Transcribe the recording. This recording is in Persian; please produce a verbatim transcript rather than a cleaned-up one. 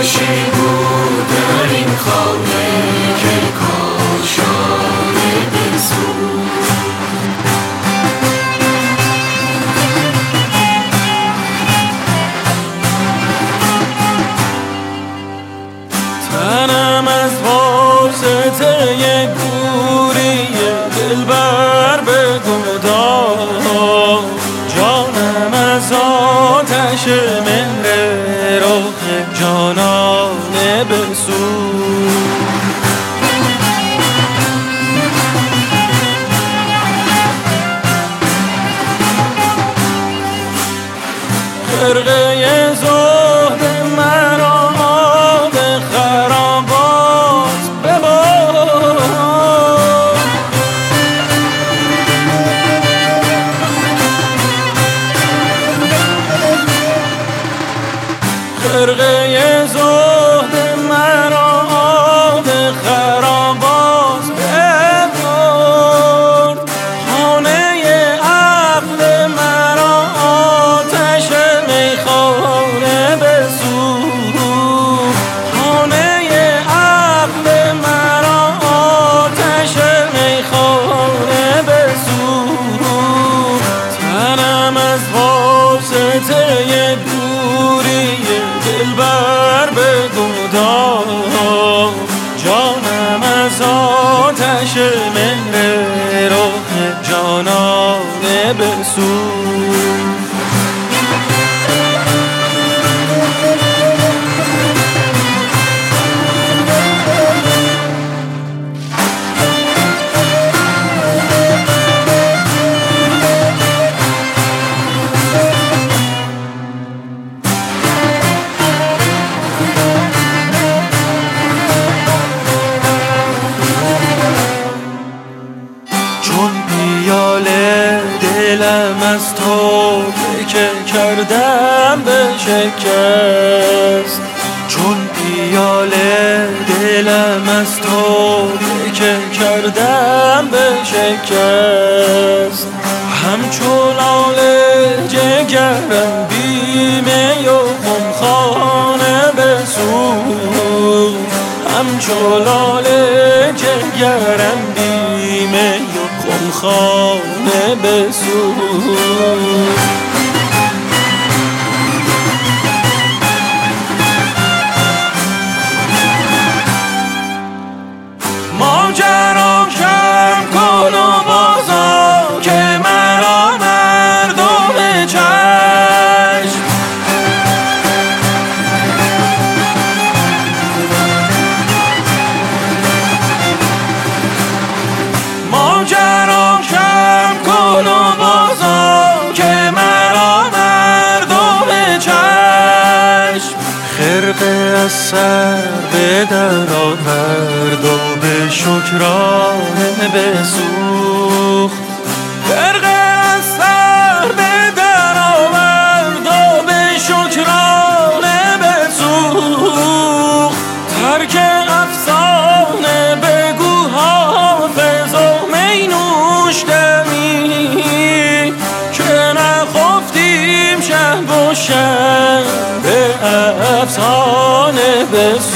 آتشی بود در این خانه که کاشانه بسوخت. تنم از واسطه گوری دلبر به گداز، جانم از آتش مهر رخ جانانه بسوخت. خرقه زهد مرا به خرابات ببر، خرقه زهد مرا به خرابات ببرد. خانه عقل مرا آتش میخانه بسوخت. خانه عقل مرا آتش میخانه بسوخت. تنم از واسطه دوری دلبر به گداز، جانم از آتش مهر رخ جانانه بسوخت. چون پیاله دلم از تو که کردم به شکست، چون پیاله دلم از تو که کردم به شکست. همچون لاله جگرم بیمه و خمخانه بسوخت. همچون لاله جگرم بیمه و خمخانه بسوخت. ماجرا کم کن و بازا که مرا مردم چشم، ماجرا کم کن و بازا که مرا مردم چشم. خرقه از سر به در آورد و به شکرانه بسوخت. خرقه از سر به در آورد و به شکرانه بسوخت. ترک افسانه بگو حافظ و می نوش دمی که نخفتیم شب و شب به افسانه بسوخت.